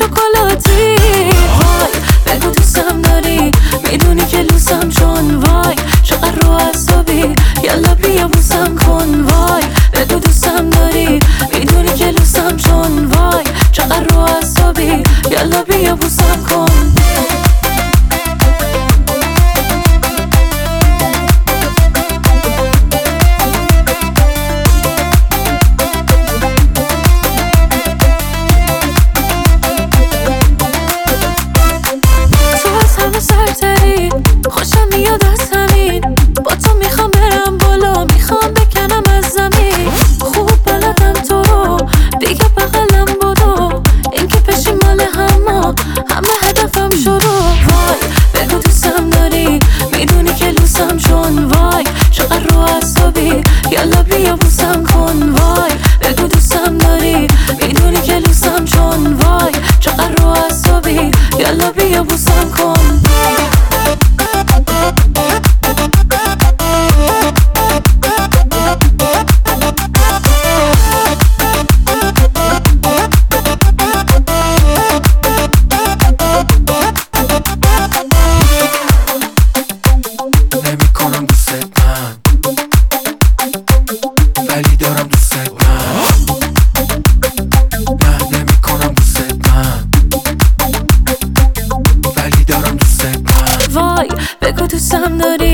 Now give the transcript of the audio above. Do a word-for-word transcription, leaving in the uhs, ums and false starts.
شکلاتی. وای بگو دوستم داری، میدونی که لوسم چون وای چقدر رو اعصابی، یالا بیا بوسم کن. وای بگو دوستم داری، میدونی که لوسم چون وای چقدر رو اعصابی، یالا بیا بوسم کن. سرتری خوشم میاد از همین، با تو میخوام برم بالا، میخوام بکنم از زمین. خوب بلدم تو رو دیگه بغلم بدو، این که پشی مال همه همه هدفم شروع. وای بگو دوستم داری، میدونی که لوسم چون وای چقدر رو اعصابی، یالا بیا بوسم کن. وای بگو دوستم داری، میدونی که لوسم چون وای چقدر رو اعصابی، یالا بیا بوسم کن. نمیکنم دوست من ولی دارم دوست من. نه نمیکنم دوست من ولی دارم دوست من. وای بگو دوستم داری،